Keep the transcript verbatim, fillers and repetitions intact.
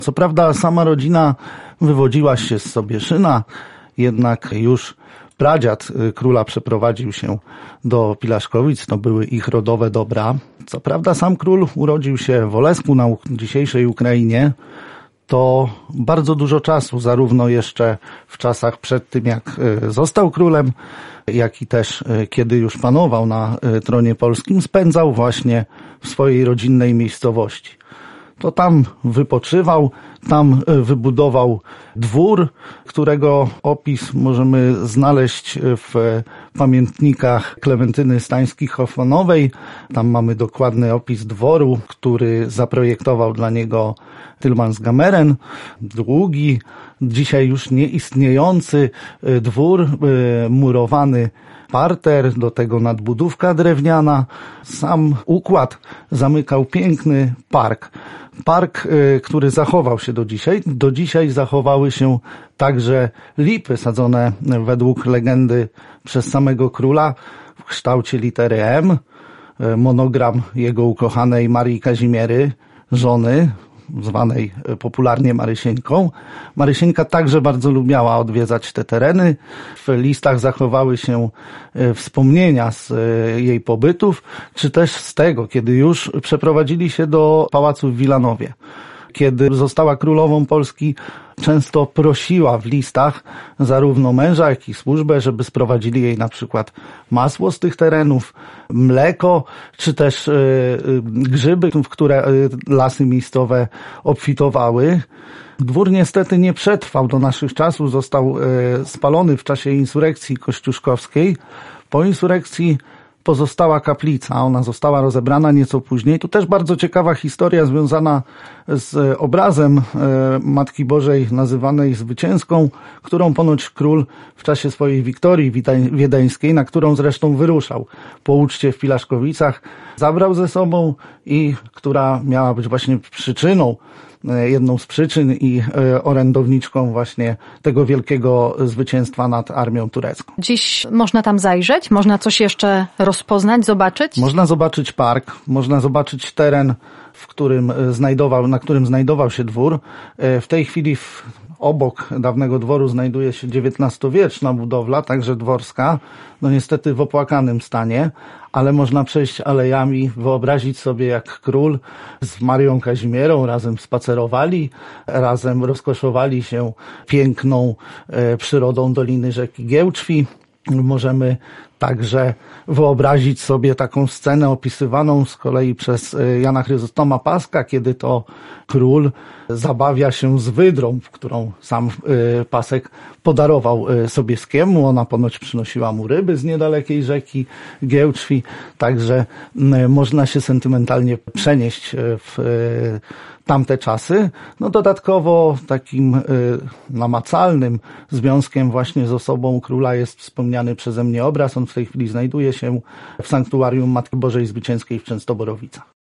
Co prawda sama rodzina wywodziła się z Sobieszyna, jednak już pradziad króla przeprowadził się do Pilaszkowic, to były ich rodowe dobra. Co prawda sam król urodził się w Olesku na dzisiejszej Ukrainie. To bardzo dużo czasu, zarówno jeszcze w czasach przed tym, jak został królem, jak i też kiedy już panował na tronie polskim, spędzał właśnie w swojej rodzinnej miejscowości. To tam wypoczywał, tam wybudował dwór, którego opis możemy znaleźć w pamiętnikach Klementyny Stańskich-Hoffmanowej. Tam mamy dokładny opis dworu, który zaprojektował dla niego Tylman z Gameren. Długi, dzisiaj już nieistniejący dwór, murowany parter, do tego nadbudówka drewniana. Sam układ zamykał piękny park. Park, który zachował się do dzisiaj. Do dzisiaj zachowały się także lipy sadzone według legendy przez samego króla w kształcie litery M. Monogram jego ukochanej Marii Kazimiery, żony, zwanej popularnie Marysieńką. Marysieńka także bardzo lubiała odwiedzać te tereny. W listach zachowały się wspomnienia z jej pobytów, czy też z tego, kiedy już przeprowadzili się do pałacu w Wilanowie. Kiedy została królową Polski, często prosiła w listach zarówno męża, jak i służbę, żeby sprowadzili jej na przykład masło z tych terenów, mleko, czy też grzyby, w które lasy miejscowe obfitowały. Dwór niestety nie przetrwał do naszych czasów, został spalony w czasie insurekcji kościuszkowskiej. Po insurekcji pozostała kaplica, ona została rozebrana nieco później. Tu też bardzo ciekawa historia związana z obrazem Matki Bożej nazywanej Zwycięską, którą ponoć król w czasie swojej wiktorii wiedeńskiej, na którą zresztą wyruszał po uczcie w Pilaszkowicach, zabrał ze sobą i która miała być właśnie przyczyną, jedną z przyczyn i orędowniczką właśnie tego wielkiego zwycięstwa nad armią turecką. Dziś można tam zajrzeć? Można coś jeszcze rozpoznać, zobaczyć? Można zobaczyć park, można zobaczyć teren, w którym znajdował, na którym znajdował się dwór. W tej chwili w obok dawnego dworu znajduje się dziewiętnastowieczna budowla, także dworska, no niestety w opłakanym stanie, ale można przejść alejami, wyobrazić sobie, jak król z Marią Kazimierą razem spacerowali, razem rozkoszowali się piękną e, przyrodą Doliny Rzeki Giełczwi. Możemy także wyobrazić sobie taką scenę opisywaną z kolei przez Jana Chryzostoma Paska, kiedy to król zabawia się z wydrą, którą sam Pasek podarował Sobieskiemu. Ona ponoć przynosiła mu ryby z niedalekiej rzeki Giełczwi, także można się sentymentalnie przenieść w tamte czasy. No dodatkowo takim y, namacalnym związkiem właśnie z osobą króla jest wspomniany przeze mnie obraz. On w tej chwili znajduje się w sanktuarium Matki Bożej Zwycięskiej w Częstoborowicach.